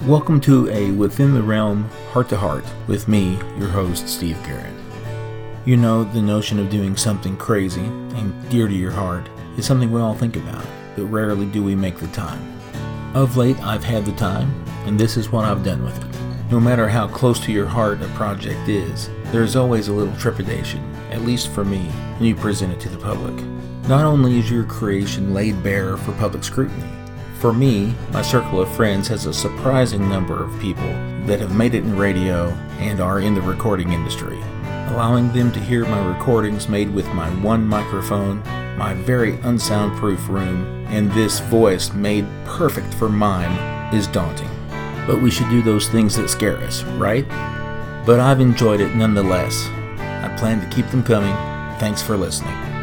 Welcome to a Within the Realm Heart to Heart with me, your host, Steve Garrett. You know, the notion of doing something crazy and dear to your heart is something we all think about, but rarely do we make the time. Of late, I've had the time, and this is what I've done with it. No matter how close to your heart a project is, there is always a little trepidation, at least for me, when you present it to the public. Not only is your creation laid bare for public scrutiny, for me, my circle of friends has a surprising number of people that have made it in radio and are in the recording industry. Allowing them to hear my recordings made with my one microphone, my very unsoundproof room, and this voice made perfect for mime is daunting. But we should do those things that scare us, right? But I've enjoyed it nonetheless. I plan to keep them coming. Thanks for listening.